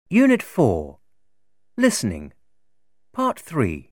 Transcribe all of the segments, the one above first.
Unit 4. Listening. Part 3.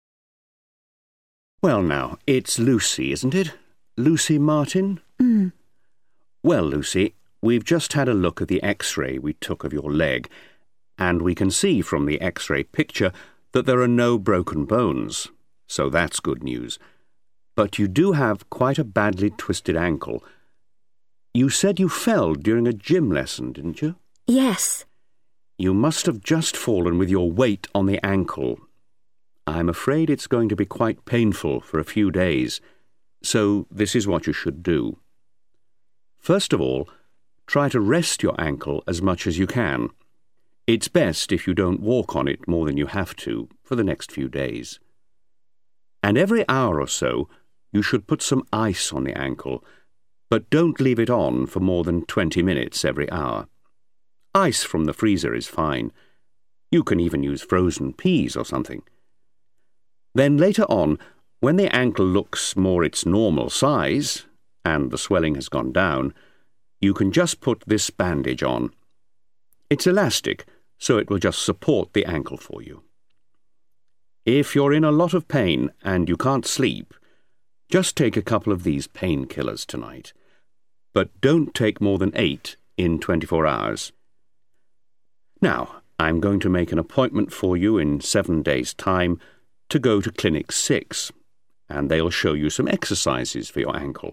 Well now, it's Lucy, isn't it? Lucy Martin? Well, Lucy, we've just had a look at the X-ray we took of your leg, and we can see from the X-ray picture that there are no broken bones, so that's good news. But you do have quite a badly twisted ankle. You said you fell during a gym lesson, didn't you? Yes. You must have just fallen with your weight on the ankle. I'm afraid it's going to be quite painful for a few days, so this is what you should do. First of all, try to rest your ankle as much as you can. It's best if you don't walk on it more than you have to for the next few days. And every hour or so, you should put some ice on the ankle, but don't leave it on for more than 20 minutes every hour. Ice from the freezer is fine. You can even use frozen peas or something. Then later on, when the ankle looks more its normal size, and the swelling has gone down, you can just put this bandage on. It's elastic, so it will just support the ankle for you. If you're in a lot of pain and you can't sleep, just take a couple of these painkillers tonight. But don't take more than 8 in 24 hours. Now, I'm going to make an appointment for you in 7 days' time to go to Clinic 6, and they'll show you some exercises for your ankle.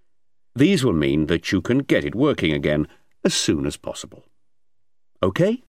These will mean that you can get it working again as soon as possible. Okay?